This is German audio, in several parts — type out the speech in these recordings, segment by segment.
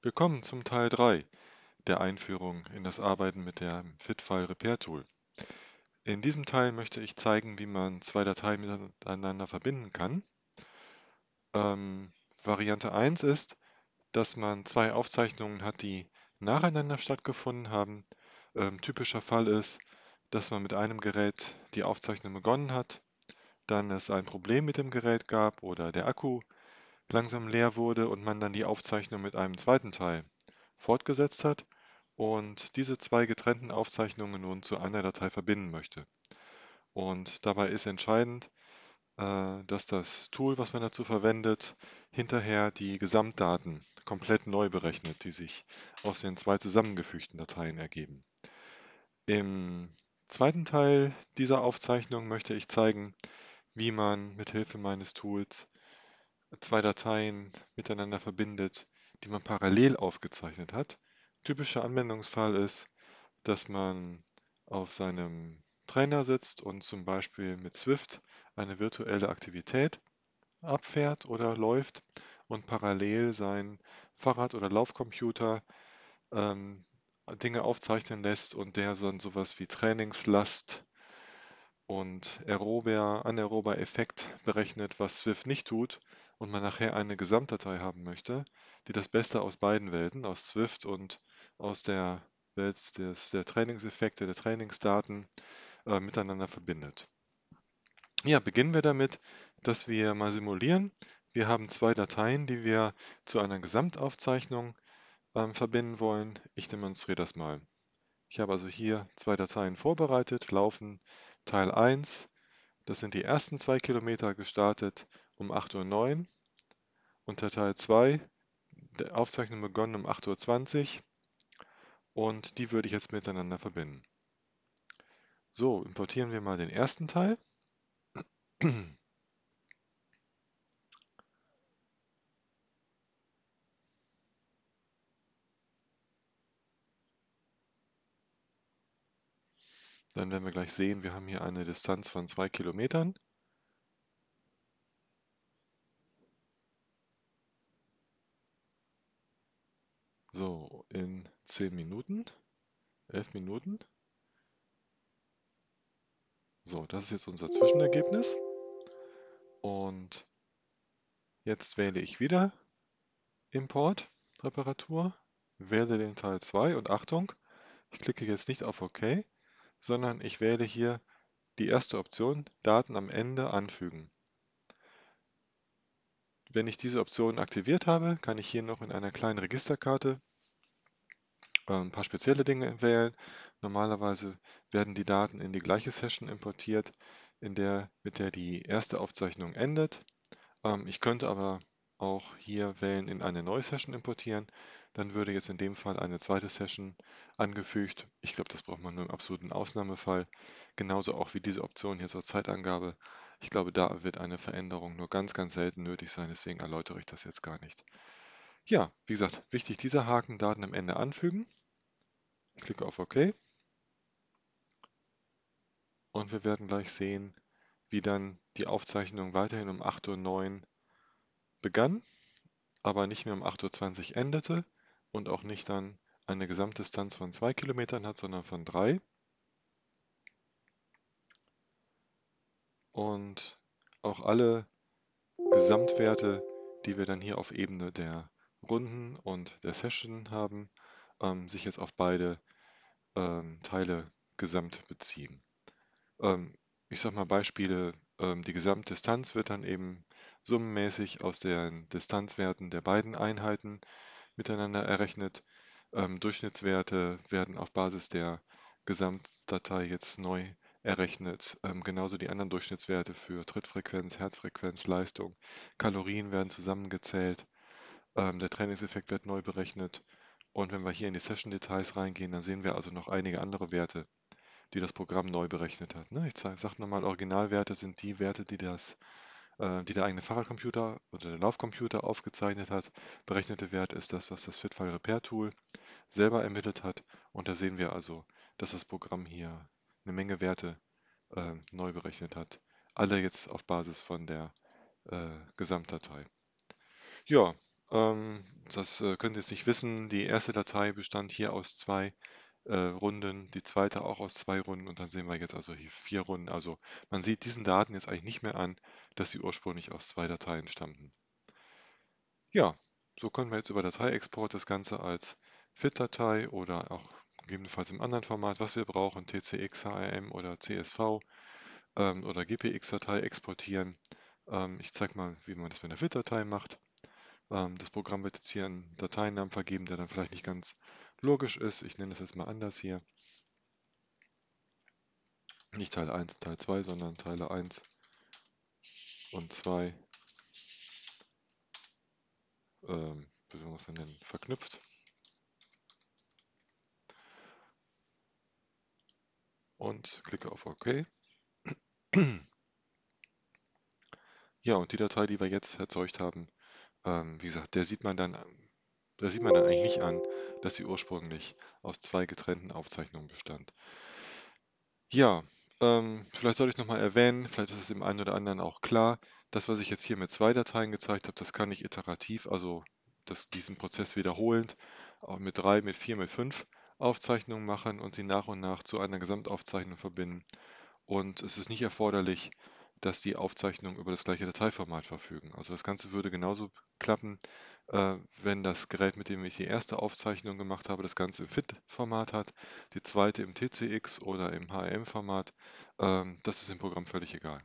Willkommen zum Teil 3 der Einführung in das Arbeiten mit dem Fitfile Repair Tool. In diesem Teil möchte ich zeigen, wie man zwei Dateien miteinander verbinden kann. Ähm, Variante 1 ist, dass man zwei Aufzeichnungen hat, die nacheinander stattgefunden haben. Typischer Fall ist, dass man mit einem Gerät die Aufzeichnung begonnen hat, dann es ein Problem mit dem Gerät gab oder der Akku langsam leer wurde und man dann die Aufzeichnung mit einem zweiten Teil fortgesetzt hat und diese zwei getrennten Aufzeichnungen nun zu einer Datei verbinden möchte. Und dabei ist entscheidend, dass das Tool, was man dazu verwendet, hinterher die Gesamtdaten komplett neu berechnet, die sich aus den zwei zusammengefügten Dateien ergeben. Im zweiten Teil dieser Aufzeichnung möchte ich zeigen, wie man mit Hilfe meines Tools zwei Dateien miteinander verbindet, die man parallel aufgezeichnet hat. Typischer Anwendungsfall ist, dass man auf seinem Trainer sitzt und zum Beispiel mit Swift eine virtuelle Aktivität abfährt oder läuft und parallel sein Fahrrad- oder Laufcomputer ähm, Dinge aufzeichnen lässt und der so sowas wie Trainingslast und anaerober Effekt berechnet, was Swift nicht tut und man nachher eine Gesamtdatei haben möchte, die das Beste aus beiden Welten, aus Swift und aus der Welt der Trainingseffekte, der Trainingsdaten miteinander verbindet. Ja, beginnen wir damit, dass wir mal simulieren. Wir haben zwei Dateien, die wir zu einer Gesamtaufzeichnung verbinden wollen. Ich demonstriere das mal. Ich habe also hier zwei Dateien vorbereitet, laufen Teil 1. Das sind die ersten 2 Kilometer gestartet um 8:09 Uhr und der Teil 2, der Aufzeichnung begonnen um 8:20 Uhr und die würde ich jetzt miteinander verbinden. So, importieren wir mal den ersten Teil. Dann werden wir gleich sehen, wir haben hier eine Distanz von 2 Kilometern. So, in 10 Minuten, 11 Minuten. So, das ist jetzt unser Zwischenergebnis. Und jetzt wähle ich wieder Import, Reparatur, wähle den Teil 2 und Achtung, ich klicke jetzt nicht auf OK, sondern ich wähle hier die erste Option, Daten am Ende anfügen. Wenn ich diese Option aktiviert habe, kann ich hier noch in einer kleinen Registerkarte ein paar spezielle Dinge wählen. Normalerweise werden die Daten in die gleiche Session importiert, mit der die erste Aufzeichnung endet. Ich könnte aber auch hier wählen, in eine neue Session importieren. Dann würde jetzt in dem Fall eine zweite Session angefügt. Ich glaube, das braucht man nur im absoluten Ausnahmefall. Genauso auch wie diese Option hier zur Zeitangabe. Ich glaube, da wird eine Veränderung nur ganz, ganz selten nötig sein. Deswegen erläutere ich das jetzt gar nicht. Ja, wie gesagt, wichtig dieser Haken, Daten am Ende anfügen. Ich klicke auf OK und wir werden gleich sehen, wie dann die Aufzeichnung weiterhin um 8:09 Uhr begann, aber nicht mehr um 8:20 Uhr endete und auch nicht dann eine Gesamtdistanz von 2 Kilometern hat, sondern von 3. Und auch alle Gesamtwerte, die wir dann hier auf Ebene der Runden und der Session haben, sich jetzt auf beide Teile gesamt beziehen. Ähm, Ich sage mal Beispiele, die Gesamtdistanz wird dann eben summenmäßig aus den Distanzwerten der beiden Einheiten miteinander errechnet. Durchschnittswerte werden auf Basis der Gesamtdatei jetzt neu errechnet. Genauso die anderen Durchschnittswerte für Trittfrequenz, Herzfrequenz, Leistung, Kalorien werden zusammengezählt. Der Trainingseffekt wird neu berechnet. Und wenn wir hier in die Session-Details reingehen, dann sehen wir also noch einige andere Werte, die das Programm neu berechnet hat. Ne? Ich sage nochmal, Originalwerte sind die Werte, die der eigene Fahrradcomputer oder der Laufcomputer aufgezeichnet hat. Berechnete Wert ist das, was das Fitfile Repair Tool selber ermittelt hat. Und da sehen wir also, dass das Programm hier eine Menge Werte neu berechnet hat. Alle jetzt auf Basis von der Gesamtdatei. Ja, Das könnt ihr jetzt nicht wissen. Die erste Datei bestand hier aus 2 Runden, die zweite auch aus 2 Runden und dann sehen wir jetzt also hier 4 Runden. Also man sieht diesen Daten jetzt eigentlich nicht mehr an, dass sie ursprünglich aus 2 Dateien stammten. Ja, so können wir jetzt über Dateiexport das Ganze als FIT-Datei oder auch gegebenenfalls im anderen Format, was wir brauchen, TCX, HRM oder CSV oder GPX-Datei exportieren. Ich zeige mal, wie man das mit einer FIT-Datei macht. Das Programm wird jetzt hier einen Dateinamen vergeben, der dann vielleicht nicht ganz logisch ist. Ich nenne das jetzt mal anders hier. Nicht Teil 1 und Teil 2, sondern Teile 1 und 2, wie soll man es denn nennen, verknüpft. Und klicke auf OK. Ja, und die Datei, die wir jetzt erzeugt haben, wie gesagt, da sieht man dann eigentlich nicht an, dass sie ursprünglich aus 2 getrennten Aufzeichnungen bestand. Ja, vielleicht sollte ich nochmal erwähnen, vielleicht ist es dem einen oder anderen auch klar, das, was ich jetzt hier mit 2 Dateien gezeigt habe, das kann ich iterativ, also diesen Prozess wiederholend, auch mit 3, mit 4, mit 5 Aufzeichnungen machen und sie nach und nach zu einer Gesamtaufzeichnung verbinden. Und es ist nicht erforderlich, dass die Aufzeichnungen über das gleiche Dateiformat verfügen. Also das Ganze würde genauso klappen, wenn das Gerät, mit dem ich die erste Aufzeichnung gemacht habe, das Ganze im FIT-Format hat, die zweite im TCX oder im HRM-Format. Das ist im Programm völlig egal.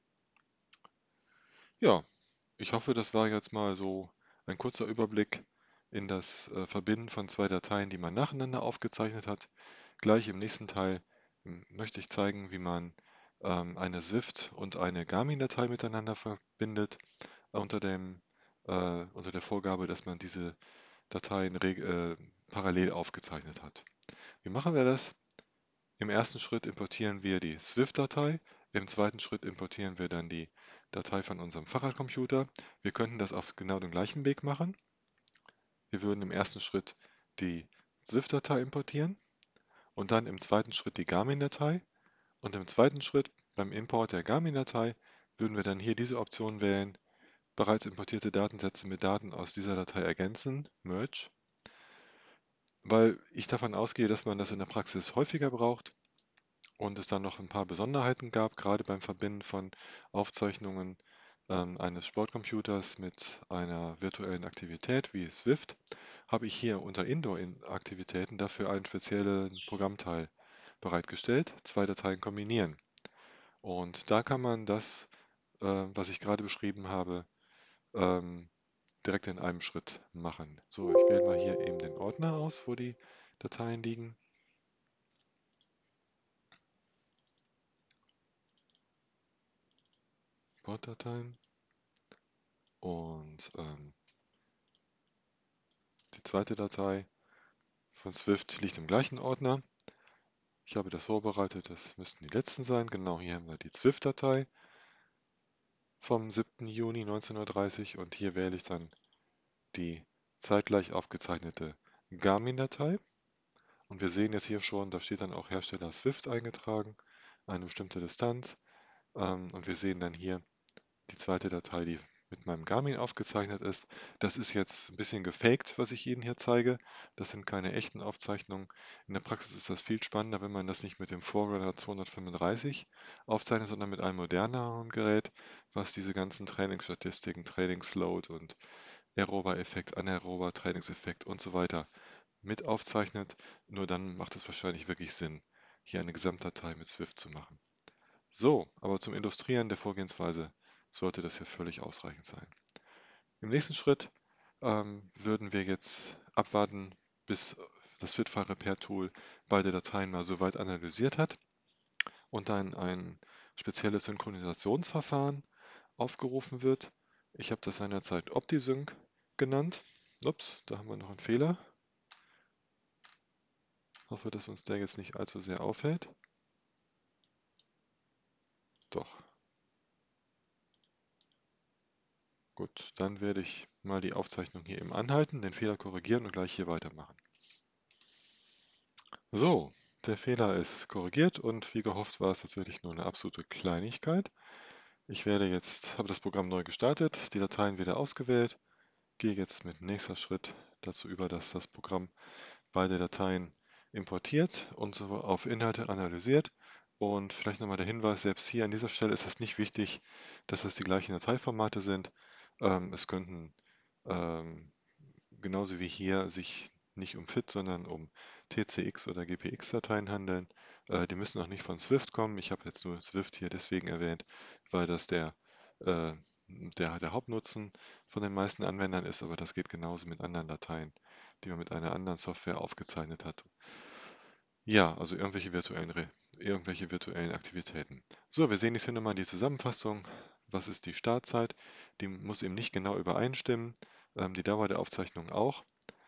Ja, ich hoffe, das war jetzt mal so ein kurzer Überblick in das Verbinden von 2 Dateien, die man nacheinander aufgezeichnet hat. Gleich im nächsten Teil möchte ich zeigen, wie man eine Swift- und eine Garmin-Datei miteinander verbindet, unter unter der Vorgabe, dass man diese Dateien parallel aufgezeichnet hat. Wie machen wir das? Im ersten Schritt importieren wir die Swift-Datei, im zweiten Schritt importieren wir dann die Datei von unserem Fahrradcomputer. Wir könnten das auf genau den gleichen Weg machen. Wir würden im ersten Schritt die Swift-Datei importieren und dann im zweiten Schritt die Garmin-Datei. Und im zweiten Schritt beim Import der Garmin-Datei würden wir dann hier diese Option wählen, bereits importierte Datensätze mit Daten aus dieser Datei ergänzen, Merge, weil ich davon ausgehe, dass man das in der Praxis häufiger braucht und es dann noch ein paar Besonderheiten gab, gerade beim Verbinden von Aufzeichnungen eines Sportcomputers mit einer virtuellen Aktivität wie Swift, habe ich hier unter Indoor-Aktivitäten dafür einen speziellen Programmteil bereitgestellt, 2 Dateien kombinieren. Und da kann man das, was ich gerade beschrieben habe, ähm, direkt in einem Schritt machen. So, ich wähle mal hier eben den Ordner aus, wo die Dateien liegen. Sportdateien. Und die zweite Datei von Swift liegt im gleichen Ordner. Ich habe das vorbereitet, das müssten die letzten sein. Genau, hier haben wir die Swift-Datei vom 7. Juni 1930 und hier wähle ich dann die zeitgleich aufgezeichnete Garmin-Datei. Und wir sehen jetzt hier schon, da steht dann auch Hersteller Swift eingetragen, eine bestimmte Distanz. Und wir sehen dann hier die zweite Datei, die mit meinem Garmin aufgezeichnet ist. Das ist jetzt ein bisschen gefaked, was ich Ihnen hier zeige. Das sind keine echten Aufzeichnungen. In der Praxis ist das viel spannender, wenn man das nicht mit dem Forerunner 235 aufzeichnet, sondern mit einem moderneren Gerät, was diese ganzen Trainingsstatistiken, Trainingsload und aerober Effekt, anaerober Trainingseffekt und so weiter mit aufzeichnet. Nur dann macht es wahrscheinlich wirklich Sinn, hier eine Gesamtdatei mit Swift zu machen. So, aber zum Illustrieren der Vorgehensweise sollte das ja völlig ausreichend sein. Im nächsten Schritt würden wir jetzt abwarten, bis das Fitfile Repair Tool beide Dateien mal soweit analysiert hat und dann ein spezielles Synchronisationsverfahren aufgerufen wird. Ich habe das seinerzeit OptiSync genannt. Ups, da haben wir noch einen Fehler. Hoffe, dass uns der jetzt nicht allzu sehr auffällt. Doch. Gut, dann werde ich mal die Aufzeichnung hier eben anhalten, den Fehler korrigieren und gleich hier weitermachen. So, der Fehler ist korrigiert und wie gehofft war es tatsächlich nur eine absolute Kleinigkeit. Ich habe das Programm neu gestartet, die Dateien wieder ausgewählt gehe jetzt mit nächster Schritt dazu über, dass das Programm beide Dateien importiert und so auf Inhalte analysiert. Und vielleicht nochmal der Hinweis, selbst hier an dieser Stelle ist es nicht wichtig, dass das die gleichen Dateiformate sind. Es könnten ähm, genauso wie hier sich nicht um FIT, sondern um TCX oder GPX-Dateien handeln. Die müssen auch nicht von Swift kommen. Ich habe jetzt nur Swift hier deswegen erwähnt, weil das äh, der Hauptnutzen von den meisten Anwendern ist, aber das geht genauso mit anderen Dateien, die man mit einer anderen Software aufgezeichnet hat. Ja, also irgendwelche virtuellen Aktivitäten. So, wir sehen jetzt hier nochmal die Zusammenfassung. Was ist die Startzeit? Die muss eben nicht genau übereinstimmen, die Dauer der Aufzeichnung auch.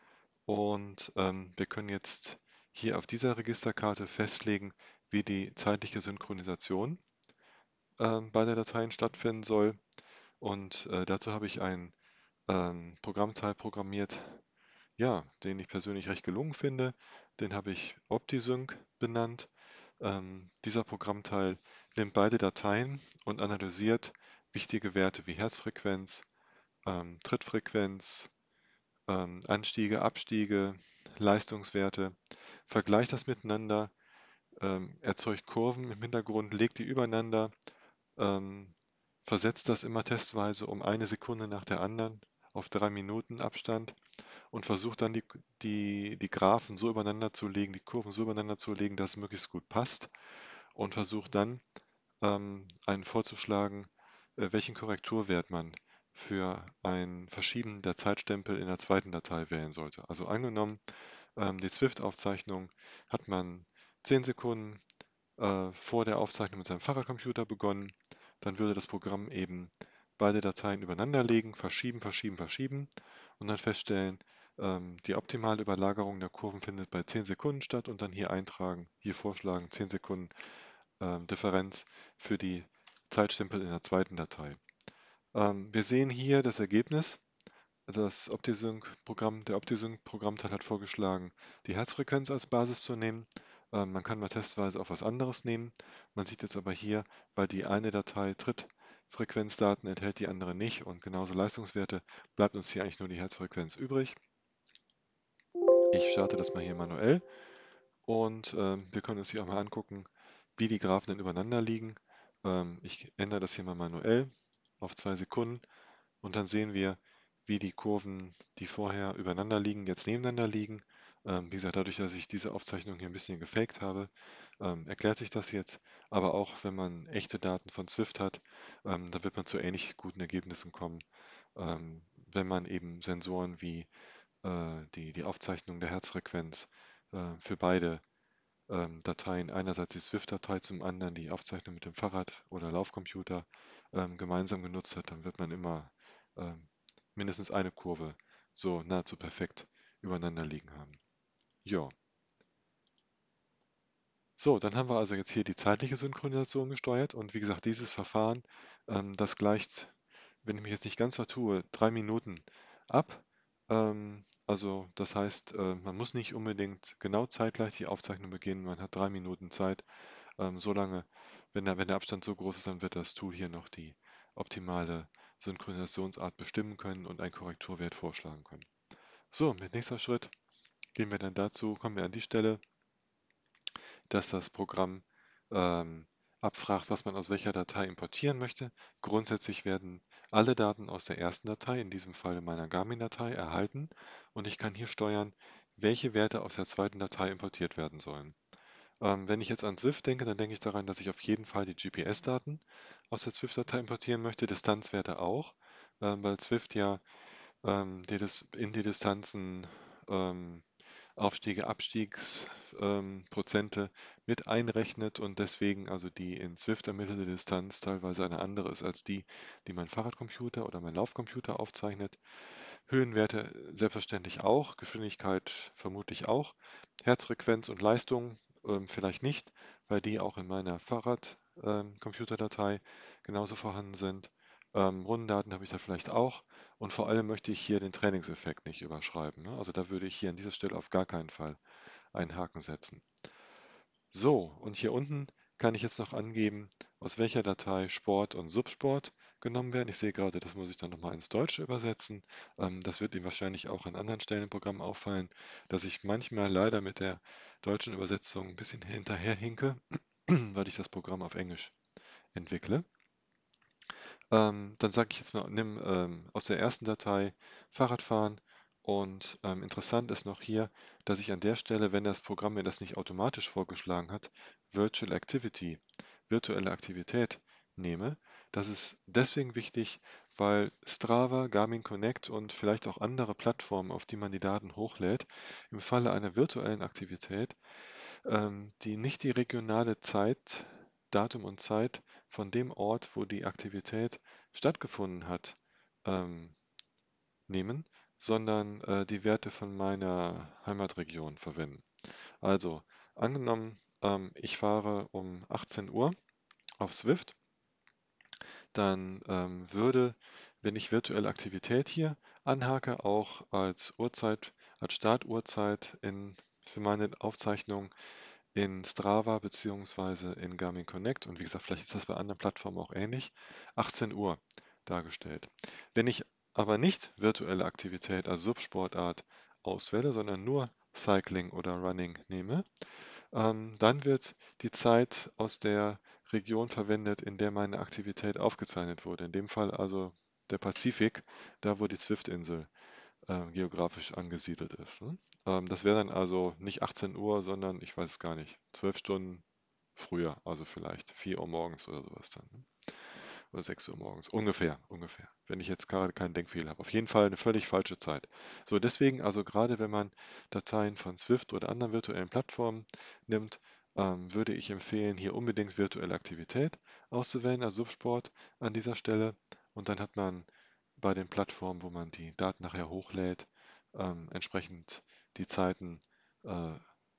Und wir können jetzt hier auf dieser Registerkarte festlegen, wie die zeitliche Synchronisation beider Dateien stattfinden soll. Und dazu habe ich einen Programmteil programmiert, ja, den ich persönlich recht gelungen finde. Den habe ich OptiSync benannt. Dieser Programmteil nimmt beide Dateien und analysiert wichtige Werte wie Herzfrequenz, Trittfrequenz, Anstiege, Abstiege, Leistungswerte, vergleicht das miteinander, erzeugt Kurven im Hintergrund, legt die übereinander, ähm, versetzt das immer testweise um eine Sekunde nach der anderen auf 3 Minuten Abstand und versucht dann die Graphen so übereinander zu legen, die Kurven so übereinander zu legen, dass es möglichst gut passt und versucht dann einen vorzuschlagen, welchen Korrekturwert man für ein Verschieben der Zeitstempel in der zweiten Datei wählen sollte. Also angenommen, die Swift-Aufzeichnung hat man 10 Sekunden vor der Aufzeichnung mit seinem Fahrradcomputer begonnen, dann würde das Programm eben beide Dateien übereinander legen, verschieben, verschieben, verschieben und dann feststellen, die optimale Überlagerung der Kurven findet bei 10 Sekunden statt und dann hier eintragen, hier vorschlagen 10 Sekunden Differenz für die Zeitstempel in der zweiten Datei. Wir sehen hier das Ergebnis. Der OptiSync-Programmteil hat vorgeschlagen, die Herzfrequenz als Basis zu nehmen. Man kann mal testweise auch was anderes nehmen. Man sieht jetzt aber hier, weil die eine Datei Trittfrequenzdaten enthält, die andere nicht und genauso Leistungswerte, bleibt uns hier eigentlich nur die Herzfrequenz übrig. Ich starte das mal hier manuell und wir können uns hier auch mal angucken, wie die Graphen denn übereinander liegen. Ich ändere das hier mal manuell auf 2 Sekunden und dann sehen wir, wie die Kurven, die vorher übereinander liegen, jetzt nebeneinander liegen. Wie gesagt, dadurch, dass ich diese Aufzeichnung hier ein bisschen gefaked habe, erklärt sich das jetzt. Aber auch wenn man echte Daten von Swift hat, dann wird man zu ähnlich guten Ergebnissen kommen, wenn man eben Sensoren wie die Aufzeichnung der Herzfrequenz für beide Dateien, einerseits die Swift-Datei, zum anderen die Aufzeichnung mit dem Fahrrad oder Laufcomputer gemeinsam genutzt hat, dann wird man immer ähm, mindestens eine Kurve so nahezu perfekt übereinander liegen haben. Ja, so, dann haben wir also jetzt hier die zeitliche Synchronisation gesteuert und wie gesagt, dieses Verfahren, das gleicht, wenn ich mich jetzt nicht ganz vertue, 3 Minuten ab. Also das heißt, man muss nicht unbedingt genau zeitgleich die Aufzeichnung beginnen, man hat 3 Minuten Zeit. Solange, wenn der Abstand so groß ist, dann wird das Tool hier noch die optimale Synchronisationsart bestimmen können und einen Korrekturwert vorschlagen können. So, mit nächster Schritt kommen wir an die Stelle, dass das Programm ähm, abfragt, was man aus welcher Datei importieren möchte. Grundsätzlich werden alle Daten aus der ersten Datei, in diesem Fall meiner Garmin-Datei, erhalten und ich kann hier steuern, welche Werte aus der zweiten Datei importiert werden sollen. Wenn ich jetzt an Swift denke, dann denke ich daran, dass ich auf jeden Fall die GPS-Daten aus der Swift-Datei importieren möchte, Distanzwerte auch, weil Swift ja in die Distanzen ähm, Aufstiege, Abstiegsprozente mit einrechnet und deswegen also die in Swift ermittelte Distanz teilweise eine andere ist als die, die mein Fahrradcomputer oder mein Laufcomputer aufzeichnet. Höhenwerte selbstverständlich auch, Geschwindigkeit vermutlich auch, Herzfrequenz und Leistung vielleicht nicht, weil die auch in meiner Fahrradcomputerdatei genauso vorhanden sind. Rundendaten habe ich da vielleicht auch und vor allem möchte ich hier den Trainingseffekt nicht überschreiben. Ne? Also da würde ich hier an dieser Stelle auf gar keinen Fall einen Haken setzen. So, und hier unten kann ich jetzt noch angeben, aus welcher Datei Sport und Subsport genommen werden. Ich sehe gerade, das muss ich dann nochmal ins Deutsche übersetzen. Das wird Ihnen wahrscheinlich auch an anderen Stellen im Programm auffallen, dass ich manchmal leider mit der deutschen Übersetzung ein bisschen hinterherhinke, weil ich das Programm auf Englisch entwickle. Dann sage ich jetzt mal, nimm aus der ersten Datei Fahrradfahren und interessant ist noch hier, dass ich an der Stelle, wenn das Programm mir das nicht automatisch vorgeschlagen hat, Virtual Activity, virtuelle Aktivität nehme. Das ist deswegen wichtig, weil Strava, Garmin Connect und vielleicht auch andere Plattformen, auf die man die Daten hochlädt, im Falle einer virtuellen Aktivität die nicht die regionale Zeit, Datum und Zeit von dem Ort, wo die Aktivität stattgefunden hat, ähm, nehmen, sondern die Werte von meiner Heimatregion verwenden. Also, angenommen, ich fahre um 18 Uhr auf Zwift, dann würde, wenn ich virtuelle Aktivität hier anhake, auch als Uhrzeit, als Startuhrzeit für meine Aufzeichnung in Strava beziehungsweise in Garmin Connect und wie gesagt, vielleicht ist das bei anderen Plattformen auch ähnlich, 18 Uhr dargestellt. Wenn ich aber nicht virtuelle Aktivität, also Subsportart auswähle, sondern nur Cycling oder Running nehme, dann wird die Zeit aus der Region verwendet, in der meine Aktivität aufgezeichnet wurde. In dem Fall also der Pazifik, da wo die Zwift-Insel geografisch angesiedelt ist. Ne? Das wäre dann also nicht 18 Uhr, sondern ich weiß es gar nicht, 12 Stunden früher, also vielleicht 4 Uhr morgens oder sowas dann. Ne? Oder 6 Uhr morgens, ungefähr, wenn ich jetzt gerade keinen Denkfehler habe. Auf jeden Fall eine völlig falsche Zeit. So, deswegen also gerade wenn man Dateien von Swift oder anderen virtuellen Plattformen nimmt, würde ich empfehlen, hier unbedingt virtuelle Aktivität auszuwählen, also Subsport an dieser Stelle. Und dann hat man bei den Plattformen, wo man die Daten nachher hochlädt, entsprechend die Zeiten, äh,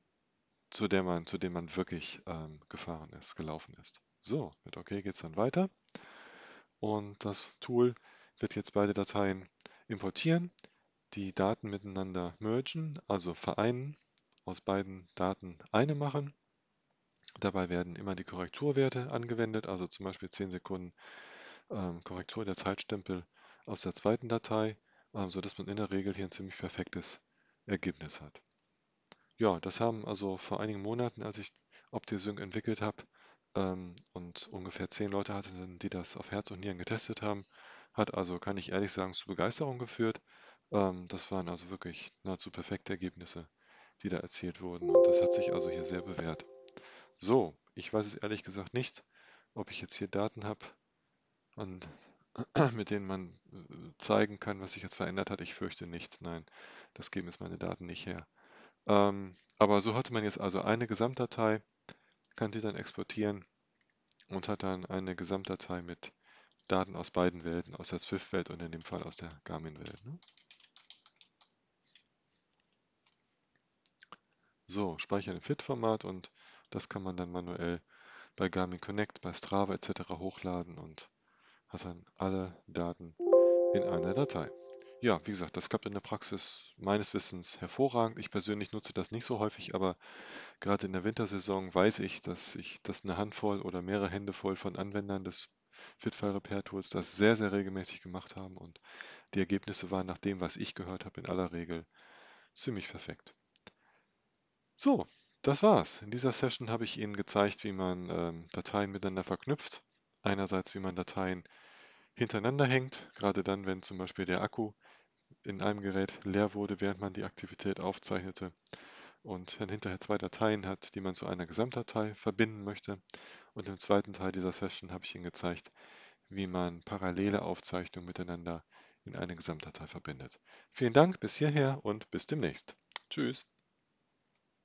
zu denen man wirklich gefahren ist, gelaufen ist. So, mit OK geht es dann weiter. Und das Tool wird jetzt beide Dateien importieren, die Daten miteinander mergen, also vereinen, aus beiden Daten eine machen. Dabei werden immer die Korrekturwerte angewendet, also zum Beispiel 10 Sekunden Korrektur der Zeitstempel aus der zweiten Datei, sodass man in der Regel hier ein ziemlich perfektes Ergebnis hat. Ja, das haben also vor einigen Monaten, als ich OptiSync entwickelt habe und ungefähr 10 Leute hatten, die das auf Herz und Nieren getestet haben, hat also, kann ich ehrlich sagen, zu Begeisterung geführt. Das waren also wirklich nahezu perfekte Ergebnisse, die da erzielt wurden und das hat sich also hier sehr bewährt. So, ich weiß es ehrlich gesagt nicht, ob ich jetzt hier Daten habe, und mit denen man zeigen kann, was sich jetzt verändert hat. Ich fürchte nicht. Nein, das geben jetzt meine Daten nicht her. Aber so hatte man jetzt also eine Gesamtdatei, kann die dann exportieren und hat dann eine Gesamtdatei mit Daten aus beiden Welten, aus der Swift-Welt und in dem Fall aus der Garmin-Welt. Ne? So, speichern im FIT-Format und das kann man dann manuell bei Garmin Connect, bei Strava etc. hochladen und hat dann alle Daten in einer Datei. Ja, wie gesagt, das klappt in der Praxis meines Wissens hervorragend. Ich persönlich nutze das nicht so häufig, aber gerade in der Wintersaison weiß ich, dass eine Handvoll oder mehrere Hände voll von Anwendern des Fitfile Repair Tools das sehr, sehr regelmäßig gemacht haben und die Ergebnisse waren nach dem, was ich gehört habe, in aller Regel ziemlich perfekt. So, das war's. In dieser Session habe ich Ihnen gezeigt, wie man Dateien miteinander verknüpft. Einerseits, wie man Dateien hintereinander hängt, gerade dann, wenn zum Beispiel der Akku in einem Gerät leer wurde, während man die Aktivität aufzeichnete und dann hinterher zwei Dateien hat, die man zu einer Gesamtdatei verbinden möchte. Und im zweiten Teil dieser Session habe ich Ihnen gezeigt, wie man parallele Aufzeichnungen miteinander in eine Gesamtdatei verbindet. Vielen Dank bis hierher und bis demnächst. Tschüss.